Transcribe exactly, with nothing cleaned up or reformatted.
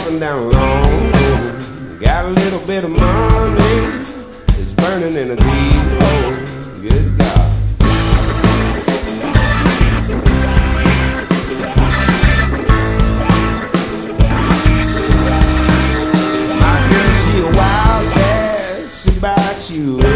walking down a long road. Got a little bit of money, it's burning in a deep hole. Good God. My girl, she a wild cat, she bites you